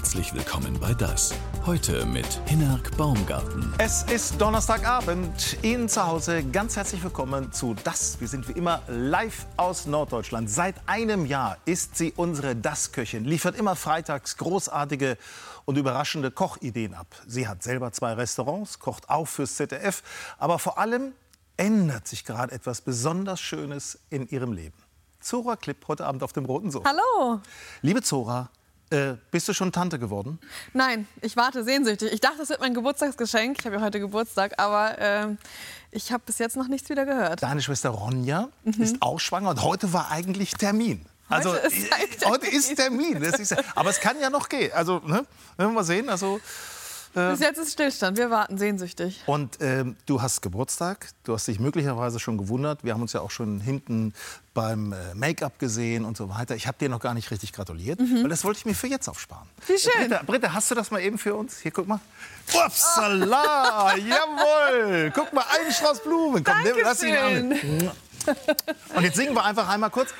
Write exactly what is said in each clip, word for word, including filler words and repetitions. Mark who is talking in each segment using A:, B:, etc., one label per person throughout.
A: Herzlich willkommen bei Das. Heute mit Hinnerk Baumgarten.
B: Es ist Donnerstagabend. Ihnen zu Hause ganz herzlich willkommen zu Das. Wir sind wie immer live aus Norddeutschland. Seit einem Jahr ist sie unsere Das-Köchin, liefert immer freitags großartige und überraschende Kochideen ab. Sie hat selber zwei Restaurants, kocht auch fürs Z D F. Aber vor allem ändert sich gerade etwas besonders Schönes in ihrem Leben. Zora Klipp heute Abend auf dem Roten Sofa.
C: Hallo.
B: Liebe Zora, äh, bist du schon Tante geworden?
C: Nein, ich warte sehnsüchtig. Ich dachte, das wird mein Geburtstagsgeschenk. Ich habe ja heute Geburtstag, aber äh, ich habe bis jetzt noch nichts wieder gehört.
B: Deine Schwester Ronja mhm. ist auch schwanger und heute war eigentlich Termin.
C: Heute
B: Also
C: ist Termin.
B: heute ist Termin. Das ist, aber es kann ja noch gehen. Also ne, werden wir mal sehen. Also äh,
C: bis jetzt ist Stillstand. Wir warten sehnsüchtig.
B: Und ähm, du hast Geburtstag. Du hast dich möglicherweise schon gewundert. Wir haben uns ja auch schon hinten beim äh, Make-up gesehen und so weiter. Ich habe dir noch gar nicht richtig gratuliert, mhm. weil das wollte ich mir für jetzt aufsparen.
C: Wie schön.
B: Britta, Britta, hast du das mal eben für uns? Hier, guck mal. Upsala, oh. Jawohl. Guck mal, ein Strauß Blumen. Komm, nimm, lass ihn an. Und jetzt singen wir einfach einmal kurz.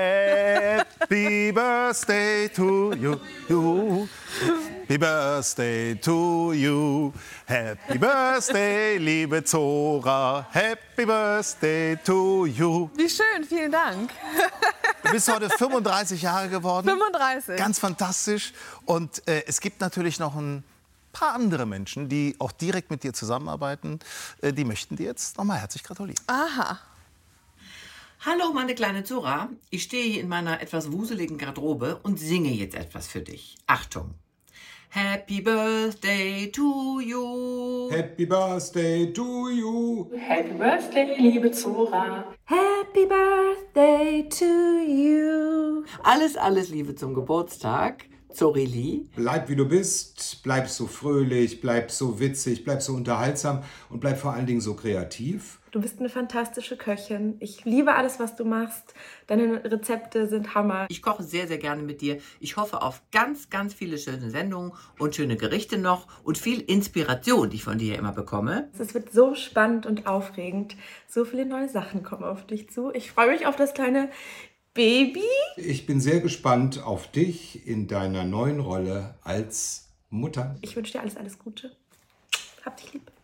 B: Happy Birthday to you, you. Happy Birthday to you. Happy Birthday, liebe Zora. Happy Birthday to you.
C: Wie schön, vielen Dank.
B: Du bist heute fünfunddreißig Jahre geworden.
C: fünfunddreißig.
B: Ganz fantastisch. Und äh, es gibt natürlich noch ein paar andere Menschen, die auch direkt mit dir zusammenarbeiten. Äh, die möchten dir jetzt noch mal herzlich gratulieren.
C: Aha.
D: Hallo, meine kleine Zora. Ich stehe hier in meiner etwas wuseligen Garderobe und singe jetzt etwas für dich. Achtung. Happy Birthday to you.
E: Happy Birthday to you.
F: Happy Birthday, liebe Zora.
D: Happy Birthday to you. Alles, alles Liebe zum Geburtstag. Zorili.
E: Bleib wie du bist, bleib so fröhlich, bleib so witzig, bleib so unterhaltsam und bleib vor allen Dingen so kreativ.
F: Du bist eine fantastische Köchin. Ich liebe alles, was du machst. Deine Rezepte sind Hammer.
D: Ich koche sehr, sehr gerne mit dir. Ich hoffe auf ganz, ganz viele schöne Sendungen und schöne Gerichte noch und viel Inspiration, die ich von dir immer bekomme.
F: Es wird so spannend und aufregend. So viele neue Sachen kommen auf dich zu. Ich freue mich auf das kleine Baby.
E: Ich bin sehr gespannt auf dich in deiner neuen Rolle als Mutter.
F: Ich wünsche dir alles, alles Gute. Hab dich lieb.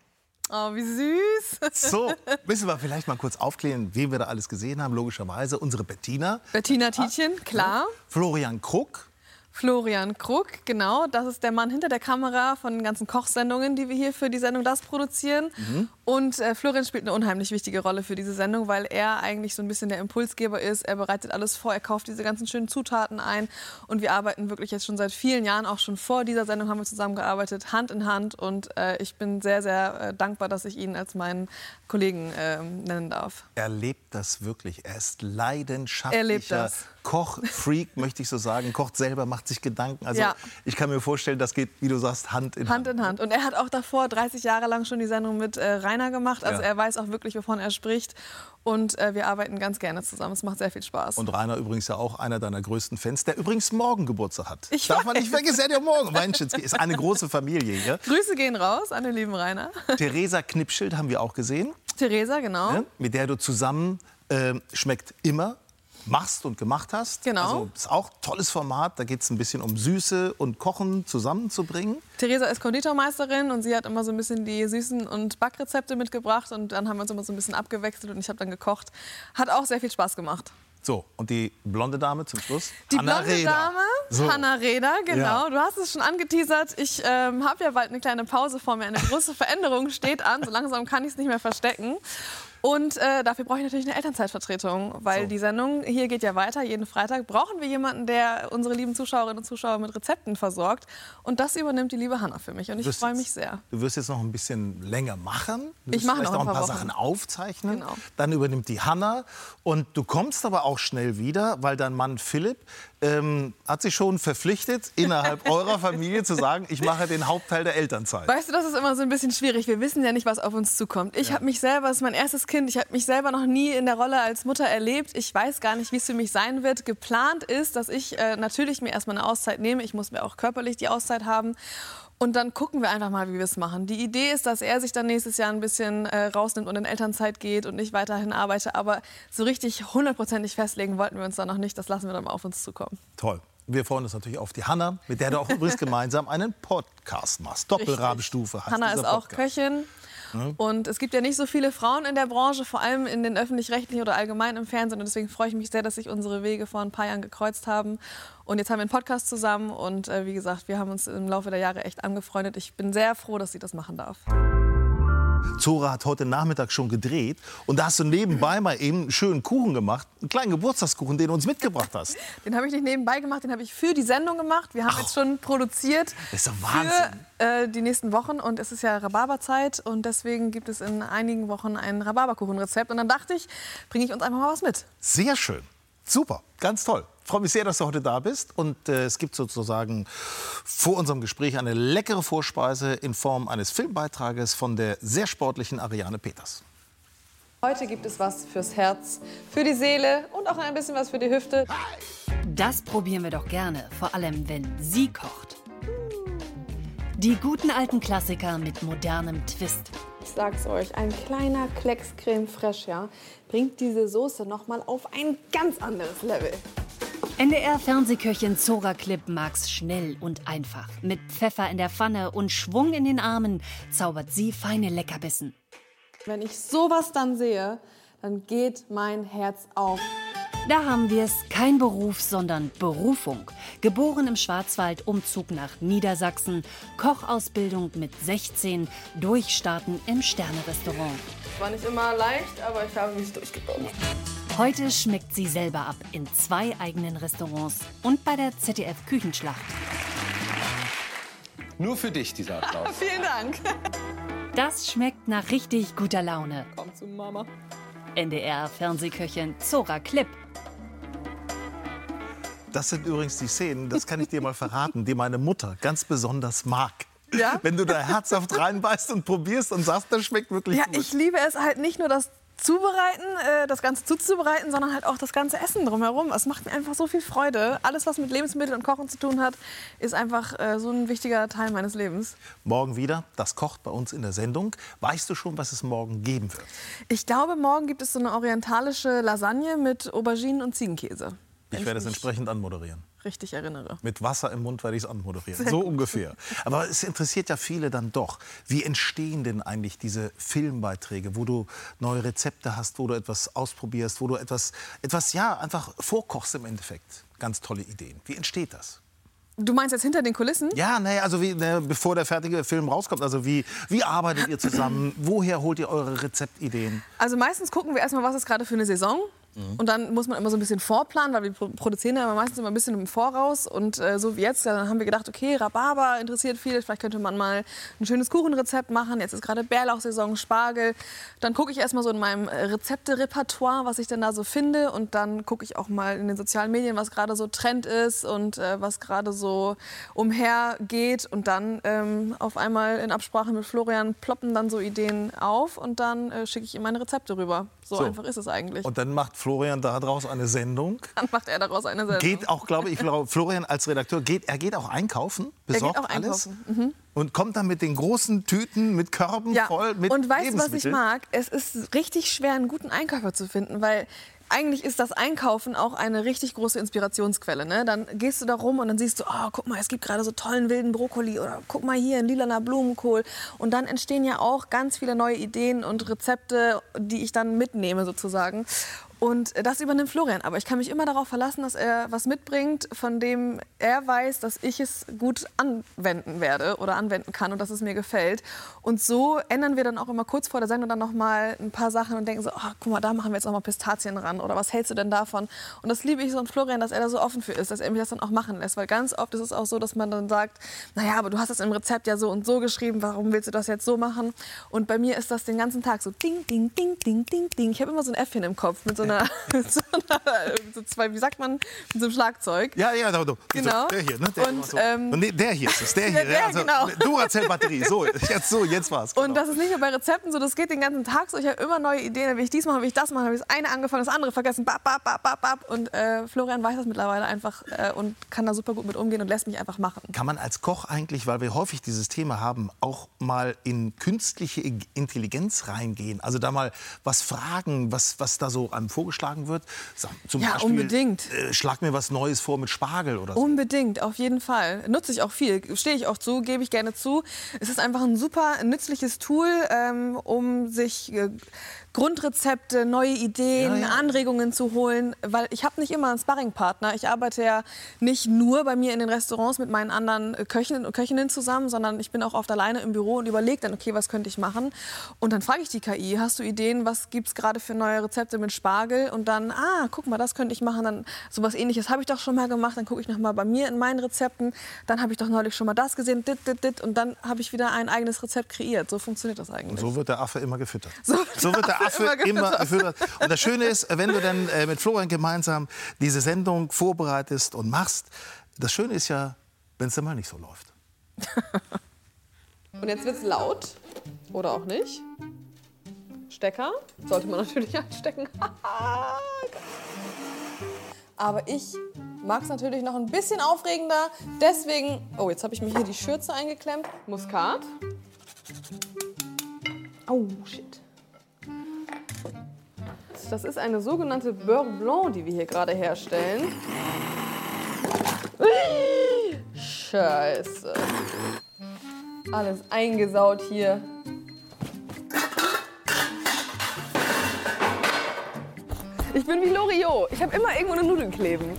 C: Oh, wie süß.
B: So, müssen wir vielleicht mal kurz aufklären, wen wir da alles gesehen haben. Logischerweise unsere Bettina.
C: Bettina Tietjen, klar.
B: Florian Krug.
C: Florian Krug, genau. Das ist der Mann hinter der Kamera von den ganzen Kochsendungen, die wir hier für die Sendung Das produzieren. Mhm. Und äh, Florian spielt eine unheimlich wichtige Rolle für diese Sendung, weil er eigentlich so ein bisschen der Impulsgeber ist. Er bereitet alles vor, er kauft diese ganzen schönen Zutaten ein. Und wir arbeiten wirklich jetzt schon seit vielen Jahren, auch schon vor dieser Sendung haben wir zusammengearbeitet, Hand in Hand. Und äh, ich bin sehr, sehr äh, dankbar, dass ich ihn als meinen Kollegen äh, nennen darf.
B: Er lebt das wirklich. Er ist leidenschaftlicher
C: Er lebt das.
B: Kochfreak, möchte ich so sagen. Kocht selber, macht sich Gedanken. Also
C: Ja.
B: ich kann mir vorstellen, das geht, wie du sagst, Hand in Hand.
C: Hand in Hand. Und er hat auch davor dreißig Jahre lang schon die Sendung mit äh, Rainer gemacht. Also
B: Ja.
C: er weiß auch wirklich, wovon er spricht. Und äh, wir arbeiten ganz gerne zusammen. Es macht sehr viel Spaß.
B: Und Rainer übrigens ja auch einer deiner größten Fans, der übrigens morgen Geburtstag hat.
C: Ich
B: Darf man
C: weiß.
B: nicht vergessen, er hat ja morgen. Mensch, es ist eine große Familie hier.
C: Grüße gehen raus an den lieben Rainer.
B: Theresa Knipschild haben wir auch gesehen,
C: Theresa, genau.
B: ne? Mit der du zusammen äh, schmeckt immer machst und gemacht hast.
C: Genau.
B: Also ist auch ein tolles Format. Da geht es ein bisschen um Süße und Kochen zusammenzubringen.
C: Theresa ist Konditormeisterin und sie hat immer so ein bisschen die süßen und Backrezepte mitgebracht. Und dann haben wir uns immer so ein bisschen abgewechselt und ich habe dann gekocht. Hat auch sehr viel Spaß gemacht.
B: So, und die blonde Dame zum Schluss?
C: Die
B: Hanna
C: blonde
B: Rehder.
C: Dame,
B: So.
C: Hanna Rehder, genau.
B: Ja.
C: Du hast es schon angeteasert. Ich ähm, habe ja bald eine kleine Pause vor mir. Eine große Veränderung steht an. So langsam kann ich es nicht mehr verstecken. Und äh, dafür brauche ich natürlich eine Elternzeitvertretung, weil
B: So.
C: die Sendung hier geht ja weiter. Jeden Freitag brauchen wir jemanden, der unsere lieben Zuschauerinnen und Zuschauer mit Rezepten versorgt. Und das übernimmt die liebe Hanna für mich. Und ich
B: wirst
C: freue
B: jetzt-
C: mich sehr.
B: Du wirst jetzt noch ein bisschen länger machen. Du
C: Ich
B: wirst
C: mache
B: vielleicht
C: noch
B: auch
C: ein
B: ein
C: paar
B: paar
C: Wochen.
B: Sachen aufzeichnen.
C: Genau.
B: Dann übernimmt die Hanna. Und du kommst aber auch schnell wieder, weil dein Mann Philipp ähm, hat sich schon verpflichtet, innerhalb eurer Familie zu sagen, ich mache den Hauptteil der Elternzeit.
C: Weißt du, das ist immer so ein bisschen schwierig. Wir wissen ja nicht, was auf uns zukommt. Ich habe mich selber, das ist mein erstes Kind, ich habe mich selber noch nie in der Rolle als Mutter erlebt. Ich weiß gar nicht, wie es für mich sein wird. Geplant ist, dass ich äh, natürlich mir erstmal eine Auszeit nehme. Ich muss mir auch körperlich die Auszeit haben. Und dann gucken wir einfach mal, wie wir es machen. Die Idee ist, dass er sich dann nächstes Jahr ein bisschen äh, rausnimmt und in Elternzeit geht und ich weiterhin arbeite. Aber so richtig hundertprozentig festlegen wollten wir uns da noch nicht. Das lassen wir dann mal auf uns zukommen.
B: Toll. Wir freuen uns natürlich auf die Hanna, mit der du auch übrigens gemeinsam einen Podcast machst. Doppelrahmenstufe heißt
C: Hanna
B: dieser
C: ist auch
B: Podcast.
C: Köchin. Und es gibt ja nicht so viele Frauen in der Branche, vor allem in den öffentlich-rechtlichen oder allgemein im Fernsehen. Und deswegen freue ich mich sehr, dass sich unsere Wege vor ein paar Jahren gekreuzt haben. Und jetzt haben wir einen Podcast zusammen. Und äh, wie gesagt, wir haben uns im Laufe der Jahre echt angefreundet. Ich bin sehr froh, dass sie das machen darf.
B: Zora hat heute Nachmittag schon gedreht und da hast du nebenbei mal eben einen schönen Kuchen gemacht, einen kleinen Geburtstagskuchen, den du uns mitgebracht hast.
C: Den habe ich nicht nebenbei gemacht, den habe ich für die Sendung gemacht. Wir haben
B: Ach.
C: jetzt schon produziert
B: Das ist doch Wahnsinn.
C: für äh, die nächsten Wochen und es ist ja Rhabarberzeit und deswegen gibt es in einigen Wochen ein Rhabarberkuchenrezept und dann dachte ich, bringe ich uns einfach mal was mit.
B: Sehr schön, super, ganz toll. Ich freue mich sehr, dass du heute da bist und äh, es gibt sozusagen vor unserem Gespräch eine leckere Vorspeise in Form eines Filmbeitrages von der sehr sportlichen Ariane Peters.
C: Heute gibt es was fürs Herz, für die Seele und auch ein bisschen was für die Hüfte.
G: Das probieren wir doch gerne, vor allem wenn sie kocht. Die guten alten Klassiker mit modernem Twist.
C: Ich sag's euch, ein kleiner Klecks Creme Fraiche, ja, bringt diese Soße noch mal auf ein ganz anderes Level.
G: N D R-Fernsehköchin Zora Klipp mag's schnell und einfach. Mit Pfeffer in der Pfanne und Schwung in den Armen zaubert sie feine Leckerbissen.
C: Wenn ich sowas dann sehe, dann geht mein Herz auf.
G: Da haben wir es, kein Beruf, sondern Berufung. Geboren im Schwarzwald, Umzug nach Niedersachsen, Kochausbildung mit sechzehn, Durchstarten im Sterne-Restaurant.
C: War nicht immer leicht, aber ich habe mich durchgebogen.
G: Heute schmeckt sie selber ab in zwei eigenen Restaurants und bei der Z D F-Küchenschlacht.
H: Nur für dich dieser Applaus.
C: Vielen Dank.
G: Das schmeckt nach richtig guter Laune.
C: Komm zu Mama.
G: N D R-Fernsehköchin Zora Klipp.
B: Das sind übrigens die Szenen, das kann ich dir mal verraten, die meine Mutter ganz besonders mag.
C: Ja?
B: Wenn du da herzhaft reinbeißt und probierst und sagst, das schmeckt wirklich
C: Ja,
B: gut.
C: ich liebe es halt nicht nur das Zubereiten, äh, das Ganze zuzubereiten, sondern halt auch das ganze Essen drumherum. Es macht mir einfach so viel Freude. Alles, was mit Lebensmitteln und Kochen zu tun hat, ist einfach äh, so ein wichtiger Teil meines Lebens.
B: Morgen wieder, das kocht bei uns in der Sendung. Weißt du schon, was es morgen geben wird?
C: Ich glaube, morgen gibt es so eine orientalische Lasagne mit Auberginen und Ziegenkäse. Wenn
B: Ich werde es
C: mich
B: entsprechend anmoderieren.
C: richtig erinnere.
B: Mit Wasser im Mund werde ich es anmoderieren. So ungefähr. Aber es interessiert ja viele dann doch. Wie entstehen denn eigentlich diese Filmbeiträge, wo du neue Rezepte hast, wo du etwas ausprobierst, wo du etwas, etwas ja, einfach vorkochst im Endeffekt? Ganz tolle Ideen. Wie entsteht das?
C: Du meinst jetzt hinter den Kulissen?
B: Ja, naja, also wie, ne, bevor der fertige Film rauskommt. Also wie, wie arbeitet ihr zusammen? Woher holt ihr eure Rezeptideen?
C: Also meistens gucken wir erstmal, was ist gerade für eine Saison. Und dann muss man immer so ein bisschen vorplanen, weil wir pro- produzieren ja meistens immer ein bisschen im Voraus. Und äh, so wie jetzt, dann haben wir gedacht, okay, Rhabarber interessiert viele. Vielleicht könnte man mal ein schönes Kuchenrezept machen. Jetzt ist gerade Bärlauchsaison, Spargel. Dann gucke ich erstmal so in meinem äh, Rezepte-Repertoire, was ich denn da so finde. Und dann gucke ich auch mal in den sozialen Medien, was gerade so Trend ist und äh, was gerade so umhergeht. Und dann ähm, auf einmal in Absprache mit Florian ploppen dann so Ideen auf. Und dann äh, schicke ich ihm meine Rezepte rüber. So,
B: So.
C: einfach ist es eigentlich.
B: Und dann macht Florian daraus eine Sendung.
C: Dann macht er daraus eine Sendung.
B: Geht auch, glaube ich, Florian als Redakteur, geht, er geht auch einkaufen, besorgt
C: geht auch
B: alles.
C: einkaufen. Mhm.
B: Und kommt dann mit den großen Tüten, mit Körben
C: Ja.
B: voll mit
C: Und weißt du, was ich
B: Lebensmitteln.
C: mag? Es ist richtig schwer, einen guten Einkäufer zu finden, weil eigentlich ist das Einkaufen auch eine richtig große Inspirationsquelle. Ne? Dann gehst du da rum und dann siehst du, oh, guck mal, es gibt gerade so tollen wilden Brokkoli oder guck mal hier, ein lilaner Blumenkohl. Und dann entstehen ja auch ganz viele neue Ideen und Rezepte, die ich dann mitnehme sozusagen. Und das übernimmt Florian. Aber ich kann mich immer darauf verlassen, dass er was mitbringt, von dem er weiß, dass ich es gut anwenden werde oder anwenden kann und dass es mir gefällt. Und so ändern wir dann auch immer kurz vor der Sendung dann noch mal ein paar Sachen und denken so, oh, guck mal, da machen wir jetzt noch mal Pistazien ran oder was hältst du denn davon? Und das liebe ich so an Florian, dass er da so offen für ist, dass er mich das dann auch machen lässt. Weil ganz oft ist es auch so, dass man dann sagt, naja, aber du hast das im Rezept ja so und so geschrieben, warum willst du das jetzt so machen? Und bei mir ist das den ganzen Tag so ding, ding, ding, ding, ding, ding. Ich habe immer so ein Äffchen im Kopf mit so einer, mit so einer so zwei, wie sagt man, mit so einem Schlagzeug.
B: Ja, ja, da, da,
C: Genau.
B: Der hier, ne? Der,
C: Und,
B: so.
C: ähm,
B: nee, der hier ist es, der
C: Ja,
B: hier.
C: der,
B: also,
C: genau.
B: Duracell-Batterie, so, jetzt, so, jetzt war's. Genau.
C: Und das ist nicht nur bei Rezepten so, das geht den ganzen Tag so. Ich habe immer neue Ideen, dann will ich dies machen, will ich das machen, dann habe ich das eine angefangen, das andere vergessen, bap, bap, bap, bap, bap. Und äh, Florian weiß das mittlerweile einfach äh, und kann da super gut mit umgehen und lässt mich einfach machen.
B: Kann man als Koch eigentlich, weil wir häufig dieses Thema haben, auch mal in künstliche Intelligenz reingehen? Also da mal was fragen, was, was da so einem vorgeschlagen wird? Zum
C: Ja,
B: Beispiel,
C: unbedingt.
B: Äh, schlag mir was Neues vor mit Spargel oder so.
C: Unbedingt, auf jeden Fall. Nutze ich auch viel, stehe ich auch zu, gebe ich gerne zu. Es ist einfach ein super nützliches Tool, ähm, um sich äh, Grundrezepte, neue Ideen,
B: Ja, ja.
C: Anregungen zu holen, weil ich habe nicht immer einen Sparringpartner. Ich arbeite ja nicht nur bei mir in den Restaurants mit meinen anderen Köchinnen und Köchinnen zusammen, sondern ich bin auch oft alleine im Büro und überlege dann, okay, was könnte ich machen? Und dann frage ich die K I, hast du Ideen, was gibt es gerade für neue Rezepte mit Spargel? Und dann, ah, guck mal, das könnte ich machen. Dann sowas Ähnliches habe ich doch schon mal gemacht. Dann gucke ich noch mal bei mir in meinen Rezepten. Dann habe ich doch neulich schon mal das gesehen, dit, dit, dit. Und dann habe ich wieder ein eigenes Rezept kreiert. So funktioniert das eigentlich.
B: Und so wird der Affe immer gefüttert.
C: So
B: So wird der Affe
C: immer
B: immer
C: gefüttert.
B: gefüttert. Und das Schöne ist, wenn du dann äh, mit Florian gemeinsam diese Sendung vorbereitest und machst, das Schöne ist ja, wenn es dann mal nicht so läuft.
C: Und jetzt wird's laut. Oder auch nicht. Stecker. Sollte man natürlich einstecken. Aber ich mag es natürlich noch ein bisschen aufregender. Deswegen, oh, jetzt habe ich mir hier die Schürze eingeklemmt. Muskat. Oh, shit. Das ist eine sogenannte Beurre Blanc, die wir hier gerade herstellen. Scheiße. Alles eingesaut hier. Ich bin wie Loriot. Ich habe immer irgendwo eine Nudel kleben.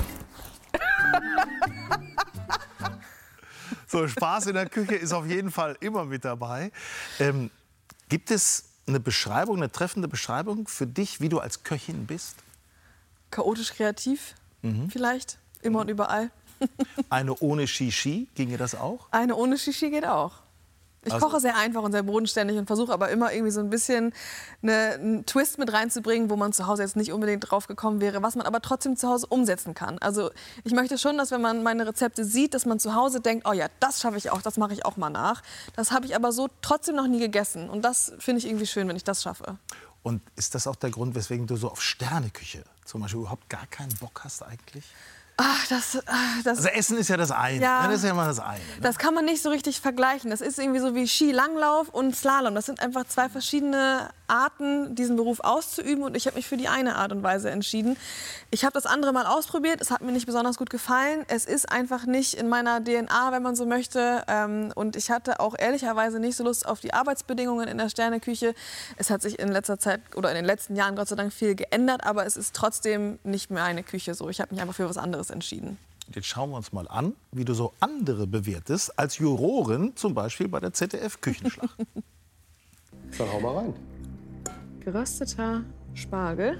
B: So, Spaß in der Küche ist auf jeden Fall immer mit dabei. Ähm, gibt es eine Beschreibung, eine treffende Beschreibung für dich, wie du als Köchin bist?
C: Chaotisch kreativ, vielleicht. Immer und überall.
B: Eine ohne Shishi, ginge das auch?
C: Eine ohne Shishi geht auch. Ich
B: Also-
C: koche sehr einfach und sehr bodenständig und versuche aber immer irgendwie so ein bisschen eine, einen Twist mit reinzubringen, wo man zu Hause jetzt nicht unbedingt drauf gekommen wäre, was man aber trotzdem zu Hause umsetzen kann. Also ich möchte schon, dass wenn man meine Rezepte sieht, dass man zu Hause denkt, oh ja, das schaffe ich auch, das mache ich auch mal nach. Das habe ich aber so trotzdem noch nie gegessen und das finde ich irgendwie schön, wenn ich das schaffe.
B: Und ist das auch der Grund, weswegen du so auf Sterneküche zum Beispiel überhaupt gar keinen Bock hast eigentlich?
C: Ach, das, ah, das,
B: Also Essen ist ja das eine.
C: Ja.
B: Ne? Das ist ja immer das eine. Ne?
C: das kann man nicht so richtig vergleichen. Das ist irgendwie so wie Skilanglauf und Slalom. Das sind einfach zwei verschiedene Arten, diesen Beruf auszuüben. Und ich habe mich für die eine Art und Weise entschieden. Ich habe das andere mal ausprobiert. Es hat mir nicht besonders gut gefallen. Es ist einfach nicht in meiner D N A, wenn man so möchte. Ähm, Und ich hatte auch ehrlicherweise nicht so Lust auf die Arbeitsbedingungen in der Sterneküche. Es hat sich in letzter Zeit oder in den letzten Jahren Gott sei Dank viel geändert. Aber es ist trotzdem nicht mehr eine Küche so. Ich habe mich einfach für was anderes entschieden.
B: Jetzt schauen wir uns mal an, wie du so andere bewertest, als Jurorin zum Beispiel bei der Z D F-Küchenschlacht.
H: Dann hau mal rein.
C: Gerösteter Spargel.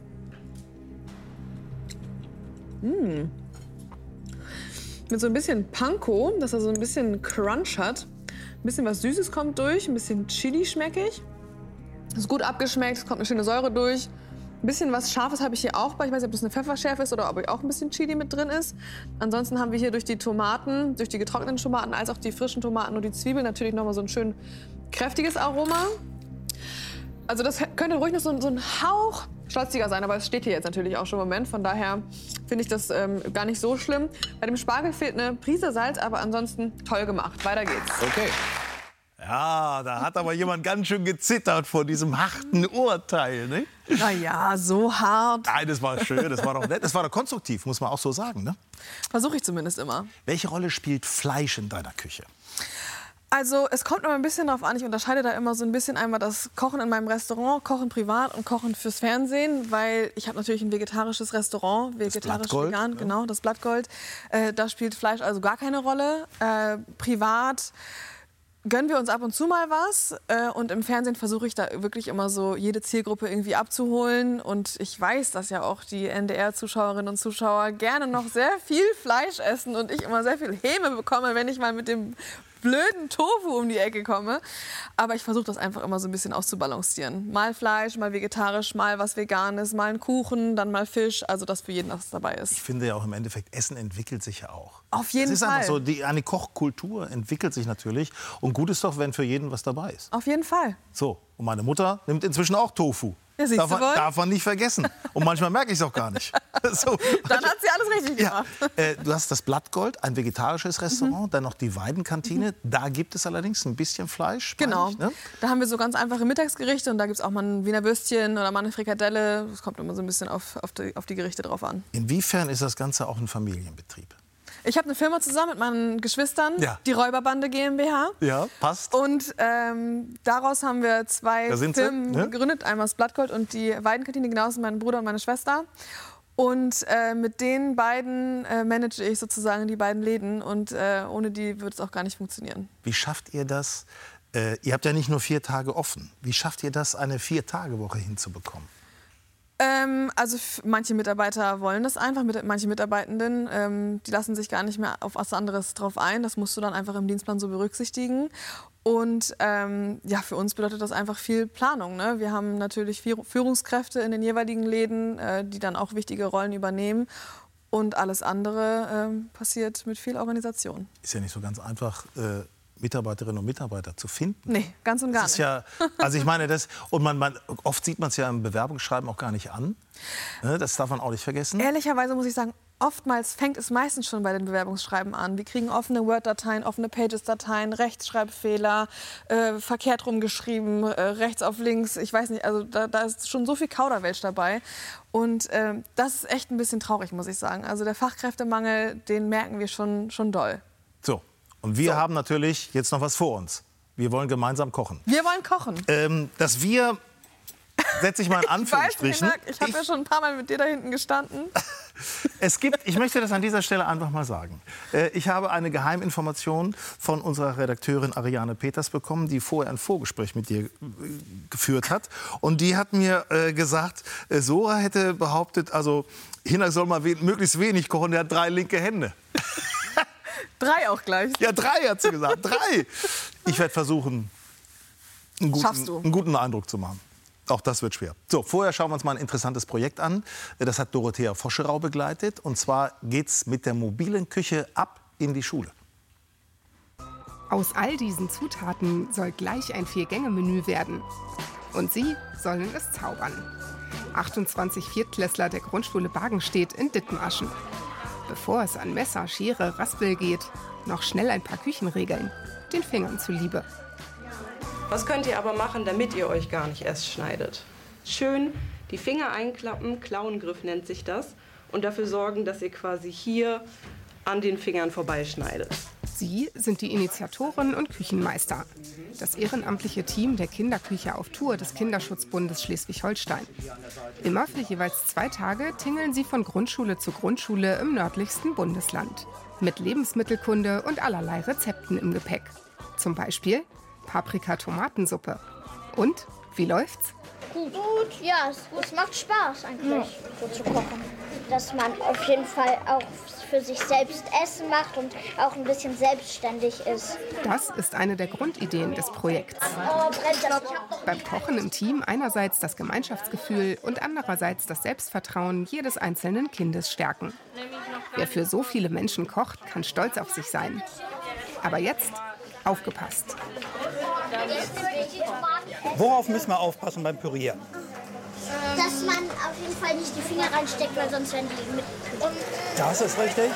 C: Mmh. Mit so ein bisschen Panko, dass er so ein bisschen Crunch hat. Ein bisschen was Süßes kommt durch, ein bisschen Chili schmeckig. Ist gut abgeschmeckt, es kommt eine schöne Säure durch. Ein bisschen was Scharfes habe ich hier auch bei. Ich weiß nicht, ob das eine Pfefferschärfe ist oder ob auch ein bisschen Chili mit drin ist. Ansonsten haben wir hier durch die Tomaten, durch die getrockneten Tomaten als auch die frischen Tomaten und die Zwiebeln natürlich noch mal so ein schön kräftiges Aroma. Also das könnte ruhig noch so, so ein Hauch schlotziger sein, aber es steht hier jetzt natürlich auch schon im Moment. Von daher finde ich das ähm, gar nicht so schlimm. Bei dem Spargel fehlt eine Prise Salz, aber ansonsten toll gemacht. Weiter geht's.
H: Okay.
B: Ja, da hat aber jemand ganz schön gezittert vor diesem harten Urteil. Ne?
C: Na ja, so hart.
B: Nein, das war schön, das war doch nett, das war doch konstruktiv, muss man auch so sagen. Ne?
C: Versuche ich zumindest immer.
B: Welche Rolle spielt Fleisch in deiner Küche?
C: Also es kommt immer ein bisschen darauf an, ich unterscheide da immer so ein bisschen einmal das Kochen in meinem Restaurant, Kochen privat und Kochen fürs Fernsehen, weil ich habe natürlich ein vegetarisches Restaurant, vegetarisch
B: Blattgold,
C: vegan,
B: ja.
C: genau, das Blattgold. Äh, da spielt Fleisch also gar keine Rolle. Äh, privat gönnen wir uns ab und zu mal was äh, und im Fernsehen versuche ich da wirklich immer so jede Zielgruppe irgendwie abzuholen und ich weiß, dass ja auch die N D R-Zuschauerinnen und Zuschauer gerne noch sehr viel Fleisch essen und ich immer sehr viel Häme bekomme, wenn ich mal mit dem blöden Tofu um die Ecke komme. Aber ich versuche das einfach immer so ein bisschen auszubalancieren. Mal Fleisch, mal vegetarisch, mal was Veganes, mal ein Kuchen, dann mal Fisch. Also dass für jeden was dabei ist.
B: Ich finde ja auch im Endeffekt, Essen entwickelt sich ja auch.
C: Auf jeden
B: Es ist
C: Fall.
B: einfach so, die, eine Kochkultur entwickelt sich natürlich. Und gut ist doch, wenn für jeden was dabei ist.
C: Auf jeden Fall.
B: So, und meine Mutter nimmt inzwischen auch Tofu.
C: Ja, siehst
B: darf,
C: du
B: man,
C: wohl?
B: darf man nicht vergessen. Und manchmal merke ich es auch gar nicht. So.
C: Dann hat sie alles richtig
B: Ja,
C: gemacht.
B: äh, du hast das Blattgold, ein vegetarisches Restaurant,
C: Mhm.
B: dann noch die Weidenkantine. Mhm. Da gibt es allerdings ein bisschen Fleisch.
C: Genau.
B: Ich, ne?
C: Da haben wir so ganz einfache Mittagsgerichte und da gibt es auch mal ein Wiener Würstchen oder mal eine Frikadelle. Das kommt immer so ein bisschen auf, auf, die, auf die Gerichte drauf an.
B: Inwiefern ist das Ganze auch ein Familienbetrieb?
C: Ich habe eine Firma zusammen mit meinen Geschwistern,
B: Ja.
C: die Räuberbande GmbH.
B: Ja, passt.
C: Und ähm, daraus haben wir zwei
B: Da sind sie,
C: Firmen
B: ne?
C: gegründet. Einmal das Blattgold und die Weidenkantine, genau, das sind mein Bruder und meine Schwester. Und äh, mit den beiden äh, manage ich sozusagen die beiden Läden. Und äh, ohne die würde es auch gar nicht funktionieren.
B: Wie schafft ihr das? Äh, ihr habt ja nicht nur vier Tage offen. Wie schafft ihr das, eine Vier-Tage-Woche hinzubekommen?
C: Ähm, also f- manche Mitarbeiter wollen das einfach, mit, manche Mitarbeitenden, ähm, die lassen sich gar nicht mehr auf was anderes drauf ein. Das musst du dann einfach im Dienstplan so berücksichtigen. Und ähm, ja, für uns bedeutet das einfach viel Planung. Ne? Wir haben natürlich Führ- Führungskräfte in den jeweiligen Läden, äh, die dann auch wichtige Rollen übernehmen. Und alles andere ähm, passiert mit viel Organisation.
B: Ist ja nicht so ganz einfach, äh, Mitarbeiterinnen und Mitarbeiter zu finden.
C: Nee, ganz und gar
B: Das ist
C: nicht.
B: ja, also ich meine, das, und man, man, oft sieht man es ja im Bewerbungsschreiben auch gar nicht an. Ne, das darf man auch nicht vergessen.
C: Ehrlicherweise muss ich sagen, oftmals fängt es meistens schon bei den Bewerbungsschreiben an. Wir kriegen offene Word-Dateien, offene Pages-Dateien, Rechtschreibfehler, äh, verkehrt rumgeschrieben, äh, rechts auf links. Ich weiß nicht, also da, da ist schon so viel Kauderwelsch dabei. Und äh, das ist echt ein bisschen traurig, muss ich sagen. Also der Fachkräftemangel, den merken wir schon, schon doll.
B: So, und wir haben natürlich jetzt noch was vor uns. Wir wollen gemeinsam kochen.
C: Wir wollen kochen.
B: Ähm, dass wir, setze ich mal in Anführungsstrichen.
C: Ich weiß, Hinak, ich habe ja schon ein paar Mal mit dir da hinten gestanden.
B: Es gibt, ich möchte das an dieser Stelle einfach mal sagen. Äh, Ich habe eine Geheiminformation von unserer Redakteurin Ariane Peters bekommen, die vorher ein Vorgespräch mit dir äh, geführt hat. Und die hat mir äh, gesagt, äh, Sora hätte behauptet, also Hinak soll mal we möglichst wenig kochen, der hat drei linke Hände.
C: Drei auch gleich.
B: Ja, drei hat sie gesagt, drei. Ich werde versuchen, einen
C: Schaffst
B: guten,
C: du.
B: einen guten Eindruck zu machen. Auch das wird schwer. So, vorher schauen wir uns mal ein interessantes Projekt an. Das hat Dorothea Foscherau begleitet. Und zwar geht's mit der mobilen Küche ab in die Schule.
I: Aus all diesen Zutaten soll gleich ein Vier-Gänge-Menü werden. Und sie sollen es zaubern. achtundzwanzig Viertklässler der Grundschule Bargenstedt in Dithmarschen. Bevor es an Messer, Schere, Raspel geht, noch schnell ein paar Küchenregeln. Den Fingern zuliebe.
J: Was könnt ihr aber machen, damit ihr euch gar nicht erst schneidet? Schön die Finger einklappen, Klauengriff nennt sich das, und dafür sorgen, dass ihr quasi hier an den Fingern vorbeischneidet.
I: Sie sind die Initiatoren und Küchenmeister. Das ehrenamtliche Team der Kinderküche auf Tour des Kinderschutzbundes Schleswig-Holstein. Immer für jeweils zwei Tage tingeln sie von Grundschule zu Grundschule im nördlichsten Bundesland. Mit Lebensmittelkunde und allerlei Rezepten im Gepäck. Zum Beispiel Paprika-Tomatensuppe. Und, wie läuft's?
K: Gut. Gut, ja, es, es macht Spaß eigentlich, so zu kochen. Dass man auf jeden Fall auch für sich selbst Essen macht und auch ein bisschen selbstständig ist.
I: Das ist eine der Grundideen des Projekts.
K: Oh, brennt das. Ich hab doch
I: Beim Kochen im Team einerseits das Gemeinschaftsgefühl und andererseits das Selbstvertrauen jedes einzelnen Kindes stärken. Wer für so viele Menschen kocht, kann stolz auf sich sein. Aber jetzt aufgepasst.
L: Worauf müssen wir aufpassen beim Pürieren?
K: Dass man auf jeden Fall nicht die Finger reinsteckt, weil sonst werden die mit.
L: Das ist richtig.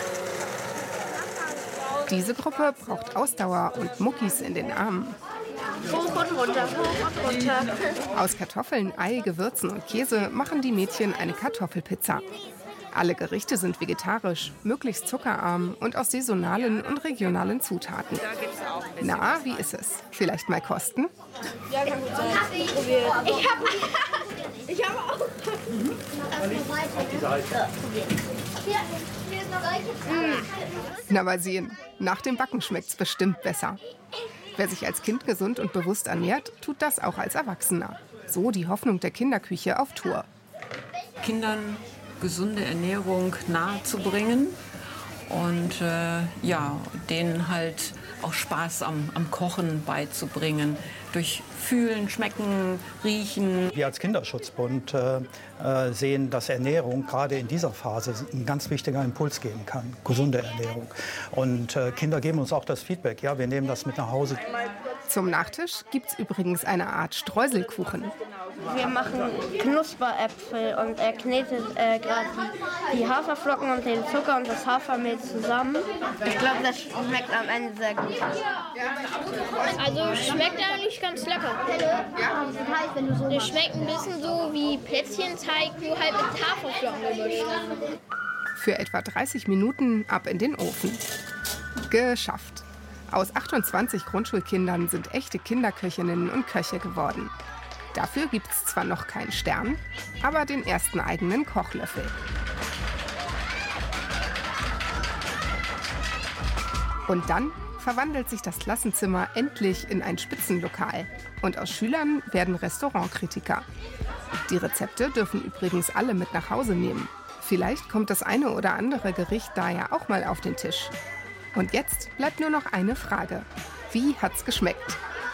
I: Diese Gruppe braucht Ausdauer und Muckis in den Armen.
K: Hoch und runter, hoch und runter.
I: Aus Kartoffeln, Ei, Gewürzen und Käse machen die Mädchen eine Kartoffelpizza. Alle Gerichte sind vegetarisch, möglichst zuckerarm und aus saisonalen und regionalen Zutaten. Na, wie ist es? Vielleicht mal kosten?
K: Ja, kann gut sein. Ich habe ich habe auch.
I: Na, mal sehen. Nach dem Backen schmeckt's bestimmt besser. Wer sich als Kind gesund und bewusst ernährt, tut das auch als Erwachsener. So die Hoffnung der Kinderküche auf Tour.
M: Kindern gesunde Ernährung nahezubringen und äh, ja, denen halt auch Spaß am, am Kochen beizubringen. Durch Fühlen, Schmecken, Riechen.
L: Wir als Kinderschutzbund äh, sehen, dass Ernährung gerade in dieser Phase ein ganz wichtiger Impuls geben kann. Gesunde Ernährung. Und äh, Kinder geben uns auch das Feedback. Ja, wir nehmen das mit nach Hause.
I: Zum Nachtisch gibt's übrigens eine Art Streuselkuchen.
N: Wir machen Knusperäpfel und er knetet äh, gerade die, die Haferflocken und den Zucker und das Hafermehl zusammen. Ich glaube, das schmeckt am Ende sehr gut.
K: Also schmeckt eigentlich ganz lecker. Es schmeckt ein bisschen so wie Plätzchenteig, nur halt mit Haferflocken gemischt.
I: Für etwa dreißig Minuten ab in den Ofen. Geschafft. Aus achtundzwanzig Grundschulkindern sind echte Kinderköchinnen und Köche geworden. Dafür gibt es zwar noch keinen Stern, aber den ersten eigenen Kochlöffel. Und dann verwandelt sich das Klassenzimmer endlich in ein Spitzenlokal. Und aus Schülern werden Restaurantkritiker. Die Rezepte dürfen übrigens alle mit nach Hause nehmen. Vielleicht kommt das eine oder andere Gericht da ja auch mal auf den Tisch. Und jetzt bleibt nur noch eine Frage. Wie hat's geschmeckt?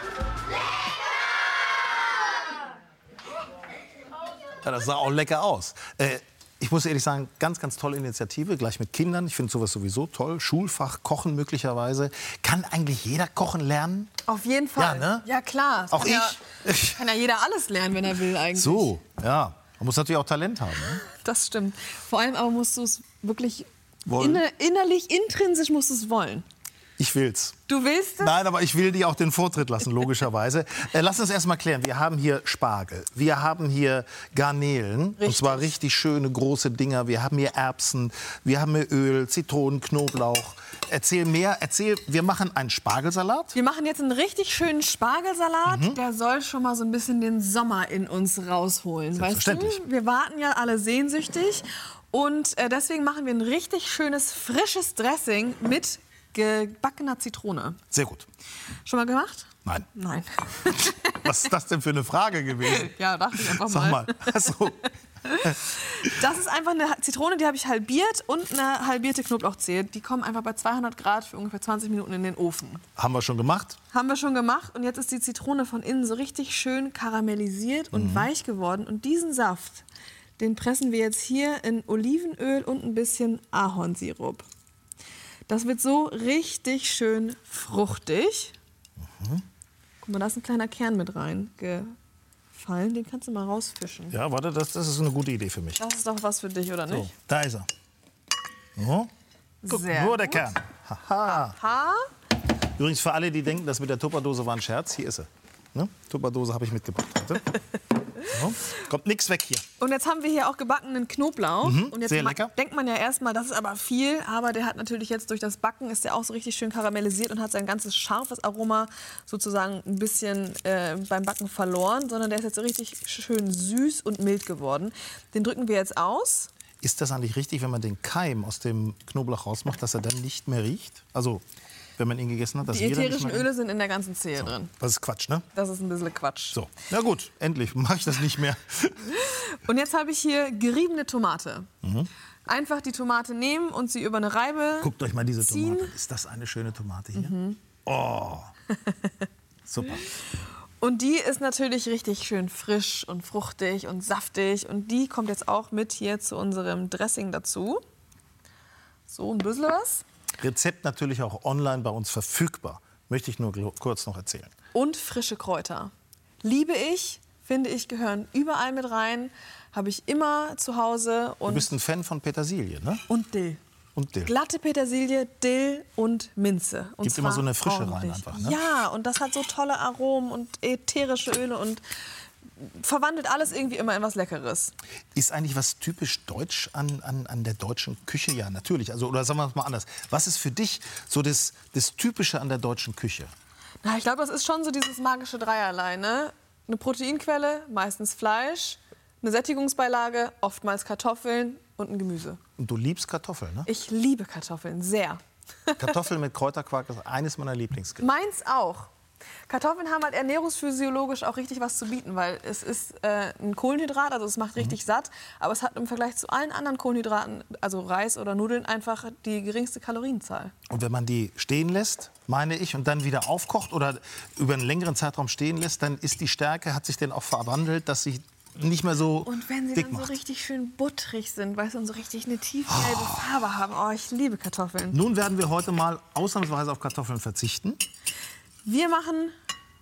B: Ja, das sah auch lecker aus. Äh, ich muss ehrlich sagen, ganz, ganz tolle Initiative, gleich mit Kindern. Ich finde sowas sowieso toll. Schulfach, Kochen möglicherweise. Kann eigentlich jeder kochen lernen?
C: Auf jeden Fall.
B: Ja, ne?
C: Ja, klar. Das
B: Auch
C: kann
B: ich?
C: Ja, kann ja jeder alles lernen, wenn er will eigentlich.
B: So, ja. Man muss natürlich auch Talent haben. Ne?
C: Das stimmt. Vor allem aber musst du es wirklich
B: Wollen.
C: inner, innerlich, intrinsisch musst du es wollen.
B: Ich will's.
C: Du willst es?
B: Nein, aber ich will dir auch den Vortritt lassen, logischerweise. Äh, lass uns erst mal klären. Wir haben hier Spargel, wir haben hier Garnelen, richtig. Und zwar richtig schöne große Dinger. Wir haben hier Erbsen, wir haben hier Öl, Zitronen, Knoblauch. Erzähl mehr. Erzähl, wir machen einen Spargelsalat.
C: Wir machen jetzt einen richtig schönen Spargelsalat. Mhm. Der soll schon mal so ein bisschen den Sommer in uns rausholen. Weißt du? Wir warten ja alle sehnsüchtig. Und äh, deswegen machen wir ein richtig schönes, frisches Dressing mit gebackener Zitrone.
B: Sehr gut.
C: Schon mal gemacht?
B: Nein.
C: Nein.
B: Was ist das denn für eine Frage gewesen?
C: Ja, dachte ich einfach mal.
B: Sag mal. Achso.
C: Das ist einfach eine Zitrone, die habe ich halbiert und eine halbierte Knoblauchzehe. Die kommen einfach bei zweihundert Grad für ungefähr zwanzig Minuten in den Ofen.
B: Haben wir schon gemacht?
C: Haben wir schon gemacht. Und jetzt ist die Zitrone von innen so richtig schön karamellisiert und mhm. weich geworden. Und diesen Saft, den pressen wir jetzt hier in Olivenöl und ein bisschen Ahornsirup. Das wird so richtig schön fruchtig. Mhm. Guck mal, da ist ein kleiner Kern mit reingefallen. Den kannst du mal rausfischen.
B: Ja, warte, das, das ist eine gute Idee für mich.
C: Das ist doch was für dich, oder nicht?
B: So, da ist er. So. Guck,
C: Sehr
B: nur der
C: gut.
B: Kern. Haha.
C: Ha.
B: Übrigens für alle, die denken, das mit der Tupperdose war ein Scherz, hier ist sie. Ne? Tupperdose habe ich mitgebracht heute. So. Kommt nichts weg hier.
C: Und jetzt haben wir hier auch gebackenen Knoblauch.
B: Mhm,
C: und jetzt
B: sehr lecker.
C: denkt man ja erstmal, das ist aber viel. Aber der hat natürlich jetzt durch das Backen ist der auch so richtig schön karamellisiert und hat sein ganzes scharfes Aroma sozusagen ein bisschen äh, beim Backen verloren. Sondern der ist jetzt so richtig schön süß und mild geworden. Den drücken wir jetzt aus.
B: Ist das eigentlich richtig, wenn man den Keim aus dem Knoblauch rausmacht, dass er dann nicht mehr riecht? Also, wenn man ihn gegessen hat, dass
C: Die
B: jeder nicht
C: ätherischen
B: mehr
C: Öle sind in der ganzen Zehe
B: so.
C: drin.
B: Das ist Quatsch, ne?
C: Das ist ein bisschen Quatsch.
B: So, na gut, endlich mache ich das nicht mehr.
C: Und jetzt habe ich hier geriebene Tomate.
B: Mhm.
C: Einfach die Tomate nehmen und sie über eine Reibe
B: Guckt euch mal diese
C: ziehen.
B: Tomate. Ist das eine schöne Tomate hier?
C: Mhm.
B: Oh, super.
C: Und die ist natürlich richtig schön frisch und fruchtig und saftig. Und die kommt jetzt auch mit hier zu unserem Dressing dazu. So, ein bisschen was.
B: Rezept natürlich auch online bei uns verfügbar. Möchte ich nur kurz noch erzählen.
C: Und frische Kräuter. Liebe ich, finde ich, gehören überall mit rein. Habe ich immer zu Hause. Und
B: du bist ein Fan von Petersilie, ne?
C: Und Dill.
B: Und Dill.
C: Glatte Petersilie, Dill und Minze. Und
B: Gibt immer so eine Frische
C: ordentlich.
B: rein einfach, ne?
C: Ja, und das hat so tolle Aromen und ätherische Öle und verwandelt alles irgendwie immer in was Leckeres.
B: Ist eigentlich was typisch deutsch an, an, an der deutschen Küche? Ja, natürlich. Also, oder sagen wir es mal anders. Was ist für dich so das, das Typische an der deutschen Küche?
C: Na, ich glaube, das ist schon so dieses magische Dreierlei, ne? Eine Proteinquelle, meistens Fleisch, eine Sättigungsbeilage, oftmals Kartoffeln und ein Gemüse.
B: Und du liebst Kartoffeln, ne?
C: Ich liebe Kartoffeln, sehr.
B: Kartoffeln mit Kräuterquark ist eines meiner Lieblingsgerichte.
C: Meins auch. Kartoffeln haben halt ernährungsphysiologisch auch richtig was zu bieten, weil es ist äh, ein Kohlenhydrat, also es macht richtig mhm. satt, aber es hat im Vergleich zu allen anderen Kohlenhydraten, also Reis oder Nudeln, einfach die geringste Kalorienzahl.
B: Und wenn man die stehen lässt, meine ich, und dann wieder aufkocht oder über einen längeren Zeitraum stehen lässt, dann ist die Stärke, hat sich denn auch verwandelt, dass sie nicht mehr so
C: Und wenn sie
B: dick
C: dann so
B: macht.
C: richtig schön butterig sind, weißt du, und so richtig eine tiefgelbe oh. Farbe haben. Oh, ich liebe Kartoffeln.
B: Nun werden wir heute mal ausnahmsweise auf Kartoffeln verzichten.
C: Wir machen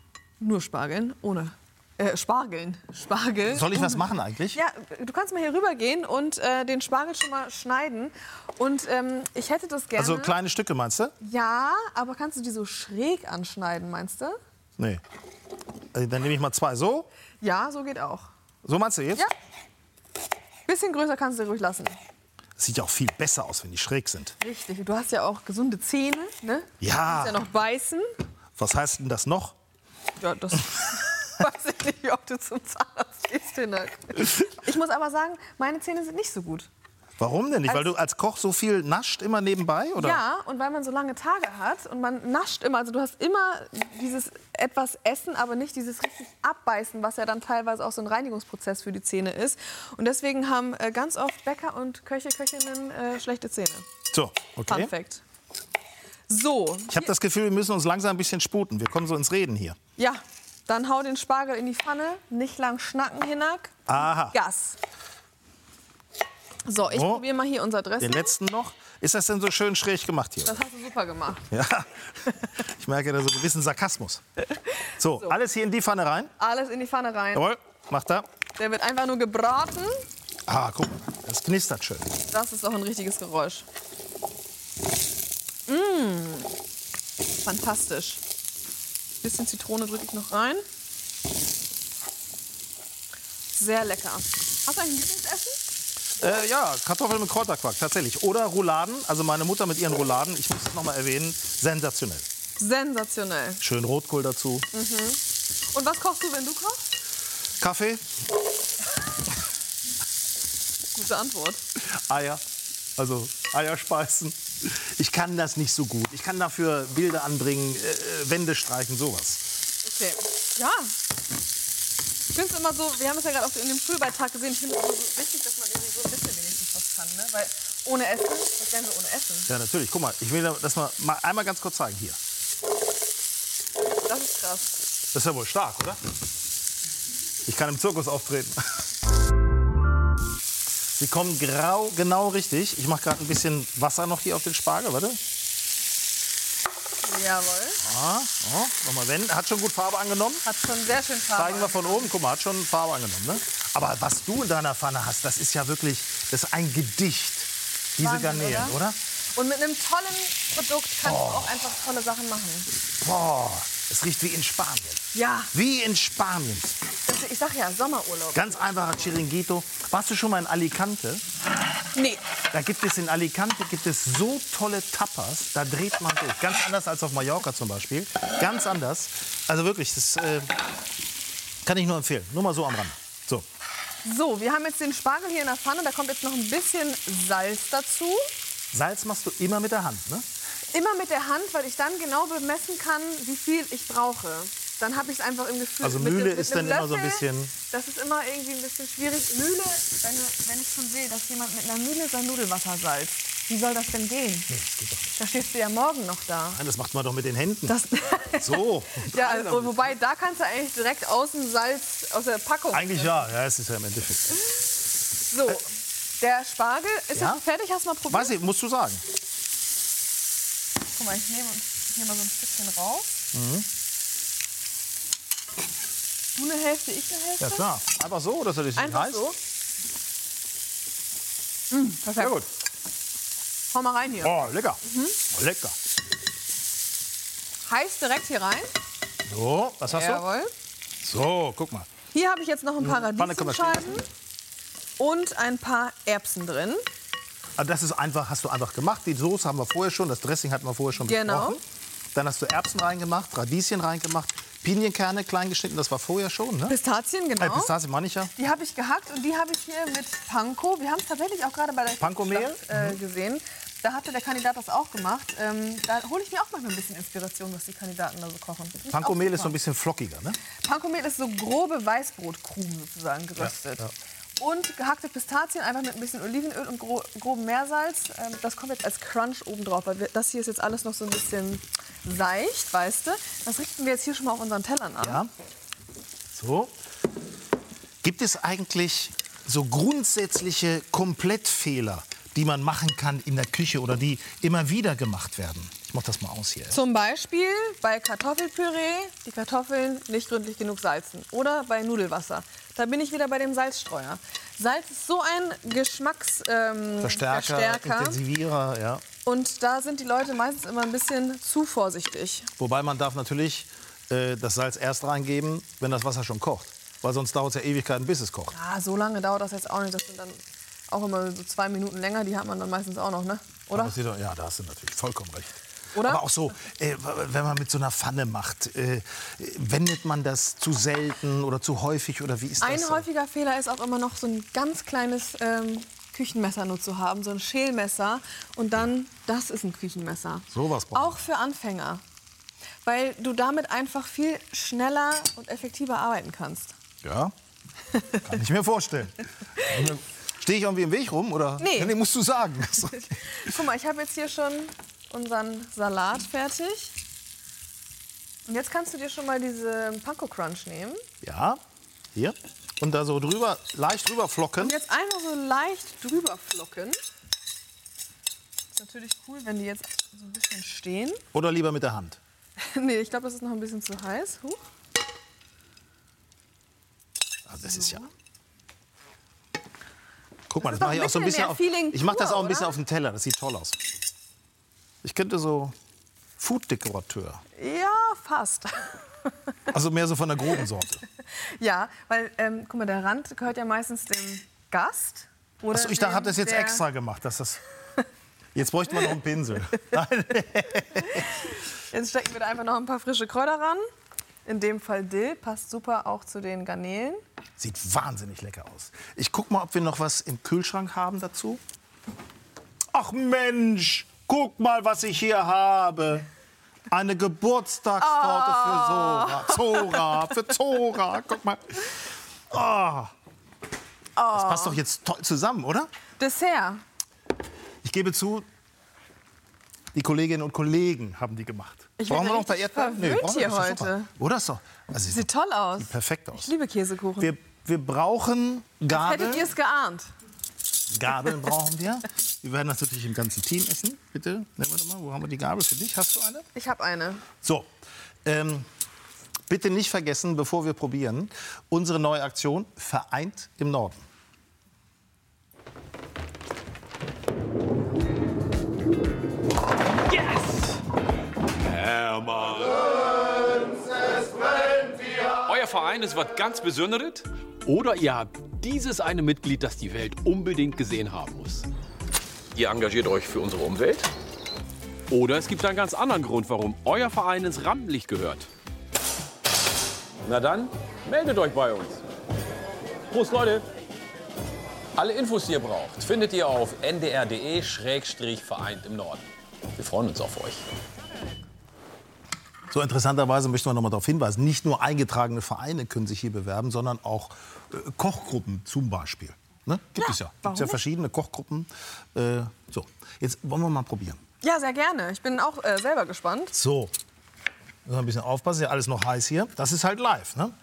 C: Nur Spargeln, ohne. Äh, Spargeln. Spargel.
B: Soll ich was machen eigentlich?
C: Ja, du kannst mal hier rüber gehen und äh, den Spargel schon mal schneiden. Und ähm, ich hätte das gerne.
B: Also kleine Stücke, meinst du?
C: Ja, aber kannst du die so schräg anschneiden, meinst du?
B: Nee. Also, dann nehme ich mal zwei. So?
C: Ja, so geht auch.
B: So meinst du jetzt?
C: Ja. Bisschen größer kannst du ruhig lassen.
B: Das sieht ja auch viel besser aus, wenn die schräg sind.
C: Richtig. Du hast ja auch gesunde Zähne, ne?
B: Ja.
C: Du kannst ja noch beißen.
B: Was heißt denn das noch?
C: Ja, das weiß ich nicht, ob du zum Zahnarzt gehst, Hinak. Ich muss aber sagen, meine Zähne sind nicht so gut.
B: Warum denn nicht?
C: Als-
B: Weil du als Koch so viel nascht immer nebenbei? Oder?
C: Ja, und weil man so lange Tage hat und man nascht immer. Also du hast immer dieses etwas Essen, aber nicht dieses richtig Abbeißen, was ja dann teilweise auch so ein Reinigungsprozess für die Zähne ist. Und deswegen haben äh, ganz oft Bäcker und Köche, Köchinnen äh, schlechte Zähne.
B: So, okay.
C: Fun Fact. So,
B: Ich habe das Gefühl, wir müssen uns langsam ein bisschen sputen. Wir kommen so ins Reden hier.
C: ja, dann hau den Spargel in die Pfanne. Nicht lang schnacken, Hinak.
B: Aha.
C: Gas. So, ich
B: Oh.
C: probiere mal hier unser Dressing.
B: Den letzten noch. Ist das denn so schön schräg gemacht hier?
C: Das hast du super gemacht.
B: Ja. Ich merke da so einen gewissen Sarkasmus. So,
C: So.
B: alles hier in die Pfanne rein.
C: Alles in die Pfanne rein.
B: Jawohl, macht er.
C: Der wird einfach nur gebraten.
B: Ah, guck mal, das knistert schön.
C: Das ist doch ein richtiges Geräusch. Mmh. Fantastisch. Bisschen Zitrone drücke ich noch rein. Sehr lecker. Hast du eigentlich ein Lieblingsessen?
B: Äh, ja, Kartoffeln mit Kräuterquark, tatsächlich. Oder Rouladen, also meine Mutter mit ihren Rouladen, ich muss es noch mal erwähnen, sensationell.
C: Sensationell.
B: Schön Rotkohl dazu.
C: Mhm. Und was kochst du, wenn du kochst?
B: Kaffee,
C: Gute Antwort.
B: Eier, also Eierspeisen. Ich kann das nicht so gut. Ich kann dafür Bilder anbringen, äh, Wände streichen, sowas.
C: Okay. Ja. Ich finde es immer so, wir haben es ja gerade auch in dem Schulbeitrag gesehen, ich finde es immer so wichtig, dass man irgendwie so ein bisschen wenigstens was kann. Ne? Weil ohne Essen, was wären wir ohne Essen?
B: Ja, natürlich. Guck mal, ich will das mal, mal einmal ganz kurz zeigen. Hier.
C: Das ist krass.
B: Das ist ja wohl stark, oder? Ich kann im Zirkus auftreten. Sie kommen grau, genau richtig. Ich mache gerade ein bisschen Wasser noch hier auf den Spargel, warte.
C: Jawohl.
B: Ah, oh, nochmal wenden. Hat schon gut Farbe angenommen.
C: Hat schon sehr schön Farbe.
B: Zeigen wir von oben. Guck mal, hat schon Farbe angenommen. Ne? Aber was du in deiner Pfanne hast, das ist ja wirklich, das ist ein Gedicht. Diese
C: Wahnsinn,
B: Garnelen, oder?
C: oder? Und mit einem tollen Produkt kannst
B: Oh.
C: du auch einfach tolle Sachen machen.
B: Boah, es riecht wie in Spanien.
C: Ja.
B: Wie in Spanien.
C: Das, ich sag ja, Sommerurlaub.
B: Ganz einfacher Chiringuito. Warst du schon mal in Alicante?
C: Nee.
B: Da gibt es in Alicante gibt es so tolle Tapas, da dreht man durch. Ganz anders als auf Mallorca zum Beispiel. Ganz anders. Also wirklich, das äh, kann ich nur empfehlen. Nur mal so am Rand. So.
C: So, wir haben jetzt den Spargel hier in der Pfanne. Da kommt jetzt noch ein bisschen Salz dazu.
B: Salz machst du immer mit der Hand, ne?
C: Immer mit der Hand, weil ich dann genau bemessen kann, wie viel ich brauche. Dann habe ich es einfach im Gefühl.
B: Also
C: mit
B: Mühle
C: dem- mit
B: ist
C: einem
B: dann immer so ein
C: Löffel,
B: bisschen-
C: Das ist immer irgendwie ein bisschen schwierig. Mühle, wenn, du- wenn ich schon sehe, dass jemand mit einer Mühle sein Nudelwasser salzt. Wie soll das denn gehen?
B: Nee, das geht doch nicht.
C: Da stehst du ja morgen noch da.
B: Nein, das macht man doch mit den Händen.
C: Das
B: So.
C: ja, also, wobei, da kannst du eigentlich direkt aus dem Salz, aus der Packung.
B: Eigentlich ja. Ja, es ist ja im Endeffekt.
C: So, der Spargel ist
B: Ja?
C: jetzt fertig. Hast du mal probiert?
B: Weiß ich, musst du sagen.
C: Guck mal, ich nehme, ich nehme mal so ein Stückchen raus.
B: Mhm.
C: Du eine Hälfte, ich eine Hälfte.
B: Ja klar. Einfach so oder soll ich nicht
C: Einfach
B: heiß?
C: so. Mm, perfekt.
B: Sehr gut.
C: Hau mal rein hier.
B: Oh, lecker.
C: Mhm.
B: Lecker.
C: Heiß direkt hier rein.
B: So, was hast
C: Jawohl.
B: du? So, guck mal.
C: Hier habe ich jetzt noch ein paar
B: Mhm. Pfanne können wir stehen
C: Radieschenscheiben und ein paar Erbsen drin.
B: Also das ist einfach, hast du einfach gemacht. Die Soße haben wir vorher schon, das Dressing hatten wir vorher schon
C: Genau.
B: besprochen. Dann hast du Erbsen reingemacht, Radieschen reingemacht, Pinienkerne klein geschnitten, das war vorher schon, ne?
C: Pistazien, genau.
B: Äh, Pistazien meine ich ja.
C: Die habe ich gehackt und die habe ich hier mit Panko. Wir haben es tatsächlich auch gerade bei der
B: Panko-Mehl?
C: äh, gesehen. Da hatte der Kandidat das auch gemacht. Ähm, da hole ich mir auch mal ein bisschen Inspiration, was die Kandidaten da so kochen. Finde ich
B: Panko-Mehl
C: auch
B: ist so ein
C: super.
B: bisschen flockiger, ne?
C: Panko-Mehl ist so grobe Weißbrotkrumen sozusagen geröstet.
B: Ja, ja.
C: Und gehackte Pistazien, einfach mit ein bisschen Olivenöl und gro grobem Meersalz. Ähm, das kommt jetzt als Crunch oben drauf, weil wir, das hier ist jetzt alles noch so ein bisschen seicht, weißt du. Das richten wir jetzt hier schon mal auf unseren Tellern an.
B: Ja. So. Gibt es eigentlich so grundsätzliche Komplettfehler, die man machen kann in der Küche oder die immer wieder gemacht werden? Ich mach das mal aus hier.
C: Zum Beispiel bei Kartoffelpüree die Kartoffeln nicht gründlich genug salzen. Oder bei Nudelwasser. Da bin ich wieder bei dem Salzstreuer. Salz ist so ein Geschmacksverstärker. Ähm,
B: Verstärker,
C: Verstärker.
B: Intensivierer, ja.
C: Und da sind die Leute meistens immer ein bisschen zu vorsichtig.
B: Wobei man darf natürlich äh, das Salz erst reingeben, wenn das Wasser schon kocht. Weil sonst dauert es ja Ewigkeiten, bis es kocht.
C: Ja, so lange dauert das jetzt auch nicht. Das sind dann auch immer so zwei Minuten länger. Die hat man dann meistens auch noch, ne? Oder?
B: Aber doch, ja, da hast du natürlich vollkommen recht.
C: Oder?
B: Aber auch so, äh, wenn man mit so einer Pfanne macht, äh, wendet man das zu selten oder zu häufig oder wie ist das?
C: Ein
B: so?
C: häufiger Fehler ist auch immer noch so ein ganz kleines ähm, Küchenmesser nur zu haben, so ein Schälmesser. Und dann, das ist ein Küchenmesser.
B: Sowas braucht man.
C: Auch für Anfänger. Weil du damit einfach viel schneller und effektiver arbeiten kannst.
B: Ja, kann ich mir vorstellen. Stehe ich irgendwie im Weg rum? Oder?
C: Nee.
B: Ja, nee, musst du sagen.
C: Guck mal, ich habe jetzt hier schon unseren Salat fertig. Und jetzt kannst du dir schon mal diese Panko Crunch nehmen.
B: Ja, hier. Und da so drüber, leicht drüber flocken.
C: Und jetzt einfach so leicht drüber flocken. Ist natürlich cool, wenn die jetzt so ein bisschen stehen.
B: Oder lieber mit der Hand?
C: Nee, ich glaube, das ist noch ein bisschen zu heiß. Huch.
B: Also das ist ja... Guck mal,
C: Das
B: das,
C: ist
B: mache ich
C: doch
B: auch so ein
C: ein bisschen
B: bisschen
C: mehr
B: auf,
C: Feeling
B: ich mache das
C: pur,
B: auch ein bisschen
C: oder?
B: auf dem Teller. Das sieht toll aus. Ich könnte so Food-Dekorateur.
C: Ja, fast.
B: Also mehr so von der groben Sorte.
C: Ja, weil, ähm, guck mal, der Rand gehört ja meistens dem Gast. Oder
B: Achso, ich
C: dem,
B: habe das jetzt
C: der-
B: extra gemacht. Dass das jetzt bräuchte man noch einen Pinsel. Nein.
C: Jetzt stecken wir da einfach noch ein paar frische Kräuter ran. In dem Fall Dill, passt super auch zu den Garnelen.
B: Sieht wahnsinnig lecker aus. Ich guck mal, ob wir noch was im Kühlschrank haben dazu. Ach Mensch, guck mal, was ich hier habe. Eine Geburtstagstorte
C: Oh.
B: für Zora. Zora, für Zora. Guck mal. Oh. Das passt doch jetzt toll zusammen, oder?
C: Dessert.
B: Ich gebe zu, die Kolleginnen und Kollegen haben die gemacht.
C: Ich
B: Brauchen
C: bin
B: wir noch ein paar
C: richtig
B: Erdbeeren?
C: verwöhnt
B: brauchen wir
C: hier
B: nicht. Ist doch
C: heute.
B: super. Oder ist doch. Also
C: Sieht toll aus.
B: Sieht perfekt aus.
C: Ich liebe Käsekuchen.
B: Wir, wir brauchen Gabeln.
C: Hättet ihr es geahnt?
B: Gabeln brauchen wir. Wir werden das natürlich im ganzen Team essen. Bitte, nehmen wir mal. Wo haben wir die Gabel für dich? Hast du eine?
C: Ich habe eine.
B: So, ähm, bitte nicht vergessen, bevor wir probieren, unsere neue Aktion Vereint im Norden.
O: Hermann. Euer Verein ist was ganz Besonderes? Oder ihr habt dieses eine Mitglied, das die Welt unbedingt gesehen haben muss. Ihr engagiert euch für unsere Umwelt? Oder es gibt einen ganz anderen Grund, warum euer Verein ins Rampenlicht gehört. Na dann, meldet euch bei uns. Prost, Leute! Alle Infos, die ihr braucht, findet ihr auf n d r punkt d e schrägstrich vereint im Norden. Wir freuen uns auf euch.
B: So, interessanterweise möchten wir noch mal darauf hinweisen, nicht nur eingetragene Vereine können sich hier bewerben, sondern auch äh, Kochgruppen zum Beispiel. Ne? Gibt es ja. Gibt
C: warum
B: ja
C: nicht?
B: verschiedene Kochgruppen. Äh, so, jetzt wollen wir mal probieren.
C: Ja, sehr gerne. Ich bin auch äh, selber gespannt.
B: So, müssen wir ein bisschen aufpassen, ist ja alles noch heiß hier. Das ist halt live, ne?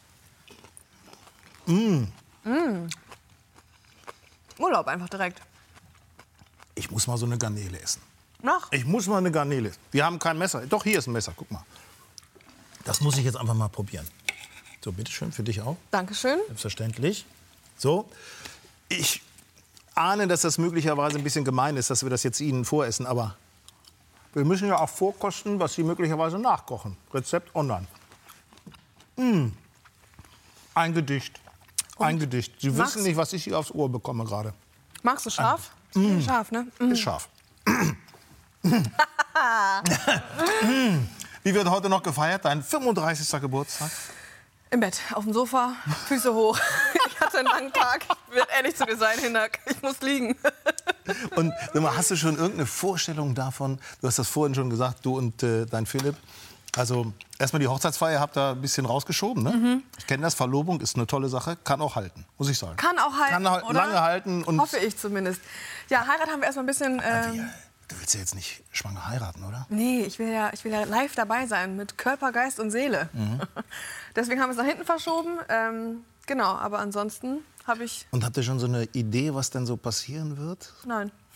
B: Mm.
C: Mm. Urlaub einfach direkt.
B: Ich muss mal so eine Garnele essen.
C: Noch?
B: Ich muss mal eine Garnele essen. Wir haben kein Messer. Doch, hier ist ein Messer, guck mal. Das muss ich jetzt einfach mal probieren. So, bitteschön, für dich auch.
C: Dankeschön.
B: Selbstverständlich. So, ich ahne, dass das möglicherweise ein bisschen gemein ist, dass wir das jetzt Ihnen voressen, aber wir müssen ja auch vorkosten, was Sie möglicherweise nachkochen. Rezept online. Mm. Ein Gedicht. Ein Gedicht. Sie
C: Magst-
B: wissen nicht, was ich hier aufs Ohr bekomme gerade.
C: Magst du scharf?
B: Mm.
C: Scharf, ne? Mm.
B: Ist scharf. Wie wird heute noch gefeiert? Dein fünfunddreißigster Geburtstag?
C: Im Bett, auf dem Sofa, Füße hoch. Ich hatte einen langen Tag. Ich werde ehrlich zu dir sein, Hinak. Ich muss liegen.
B: Und sag mal, hast du schon irgendeine Vorstellung davon? Du hast das vorhin schon gesagt, du und äh, dein Philipp. Also erstmal die Hochzeitsfeier habt ihr ein bisschen rausgeschoben. Ne?
C: Mhm.
B: Ich kenne das, Verlobung ist eine tolle Sache, kann auch halten, muss ich sagen.
C: Kann auch halten,
B: Kann halt
C: oder?
B: lange halten. Und
C: Hoffe ich zumindest. Ja, Heirat haben wir erstmal ein bisschen... Ähm,
B: du willst ja jetzt nicht schwanger heiraten, oder?
C: nee, ich will, ja, ich will ja live dabei sein, mit Körper, Geist und Seele.
B: Mhm.
C: Deswegen haben wir es nach hinten verschoben. Ähm, genau, aber ansonsten habe ich...
B: Und habt ihr schon so eine Idee, was denn so passieren wird?
C: Nein.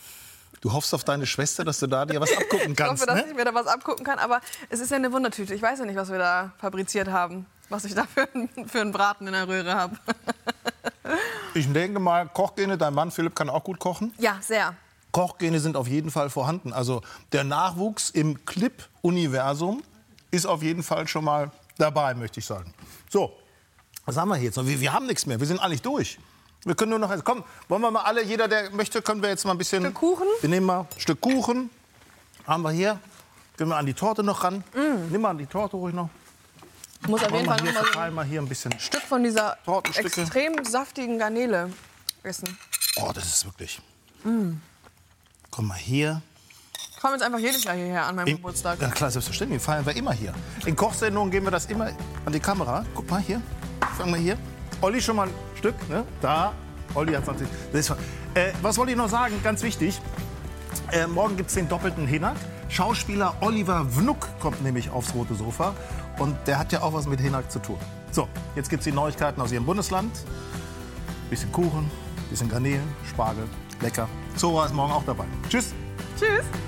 B: Du hoffst auf deine Schwester, dass du da dir was abgucken kannst.
C: Ich hoffe, dass
B: ne?
C: ich mir da was abgucken kann. Aber es ist ja eine Wundertüte. Ich weiß ja nicht, was wir da fabriziert haben. Was ich da für, für einen Braten in der Röhre habe.
B: Ich denke mal, Kochgene, dein Mann Philipp kann auch gut kochen.
C: Ja, sehr.
B: Kochgene sind auf jeden Fall vorhanden. Also der Nachwuchs im Clip-Universum ist auf jeden Fall schon mal dabei, möchte ich sagen. So, was haben wir hier jetzt noch? Wir, wir haben nichts mehr, wir sind eigentlich durch. Wir können nur noch, also komm, wollen wir mal alle, jeder, der möchte, können wir jetzt mal ein bisschen...
C: Stück Kuchen?
B: Wir nehmen mal ein Stück Kuchen, haben wir hier. Gehen wir an die Torte noch ran. Mm. Nimm mal an die Torte ruhig noch.
C: Ich muss auf jeden Fall
B: hier,
C: noch mal, so
B: mal hier ein bisschen
C: ein Stück von dieser
B: Tortenstücke.
C: extrem saftigen Garnele essen.
B: Oh, das ist wirklich...
C: Mm.
B: Komm mal hier.
C: Ich komme jetzt einfach jedes Jahr hierher an meinem
B: In,
C: Geburtstag.
B: Ja klar, selbstverständlich. Feiern wir immer hier. In Kochsendungen geben wir das immer an die Kamera. Guck mal hier. Fangen wir hier. Olli schon mal ein Stück. Ne? Da. Olli hat natürlich. Das ist, äh, was wollte ich noch sagen? Ganz wichtig. Äh, morgen gibt es den doppelten Hinak. Schauspieler Oliver Wnuck kommt nämlich aufs rote Sofa. Und der hat ja auch was mit Hinak zu tun. So, jetzt gibt es die Neuigkeiten aus Ihrem Bundesland. Bisschen Kuchen, bisschen Garnelen, Spargel. Lecker. Zora ist morgen auch dabei. Tschüss.
C: Tschüss.